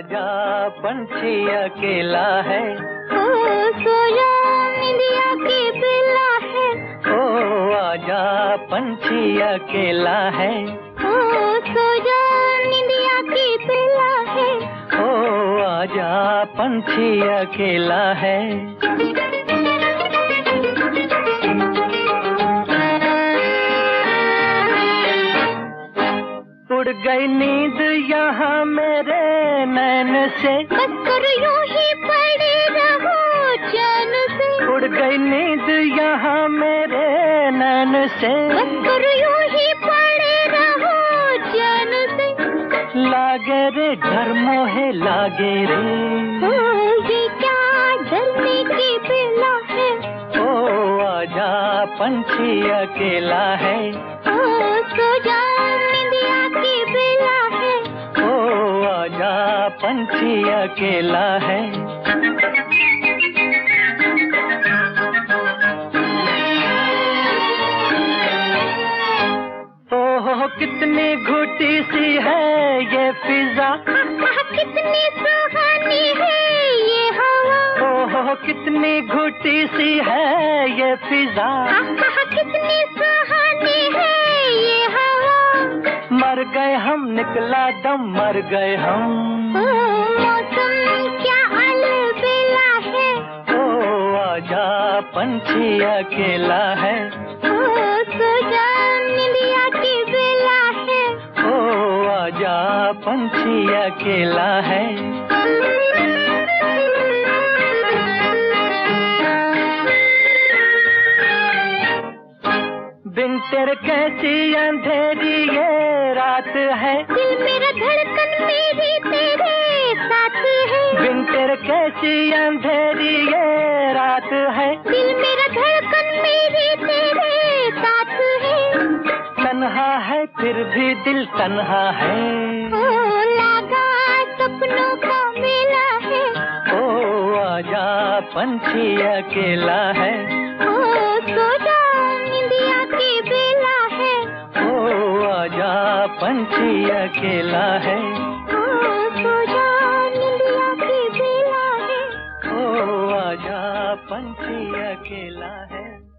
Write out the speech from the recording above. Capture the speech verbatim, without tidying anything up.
आजा पंछी अकेला है, ओ सोया निंदिया की बेला है, ओ आजा पंछी अकेला है, ओ सोया निंदिया की बेला है, ओ आजा पंछी अकेला है। उड़ गई नींद यहाँ मेरे नैन से, बस कर यूं ही पड़े रहो चैन से, उड़ गई नींद यहाँ मेरे नैन से, बस कर यूं ही पड़े रहो चैन से। लागे रे डर मोहे लागे रे, ओ ये क्या डरने की बेला है, ओ आजा पंछी अकेला है, ओ सो जा निंदिया की बेला है, ओ आजा पंछी अकेला है। ओह कितनी घुटी सी है ये फिजा, कितनी सुहानी है ये हवा, ओह कितनी घुटी सी है ये फिजा, कितनी सुहानी है ये हवा। मर गए हम निकला दम मर गए हम, ओ मौसम क्या अलबेला है, ओ आजा पंछी अकेला है, ओ सो जा निंदिया की बेला है, ओ आजा पंछी अकेला है। बिन तेरे कैसी अंधेरी ये रात है, दिल मेरा धड़कन मेरी तेरे साथ है, बिन तेरे कैसी अंधेरी ये रात है, दिल मेरा धड़कन मेरी तेरे साथ है। तन्हा है फिर भी दिल तन्हा है, ओ लगा सपनों का मेला है, ओ आजा पंछी अकेला है, ओ सो जा निंदिया की बेला है, ओ आजा पंछी अकेला है, ओ सो जा निंदिया की बेला है। ओ आजा पंछी अकेला है।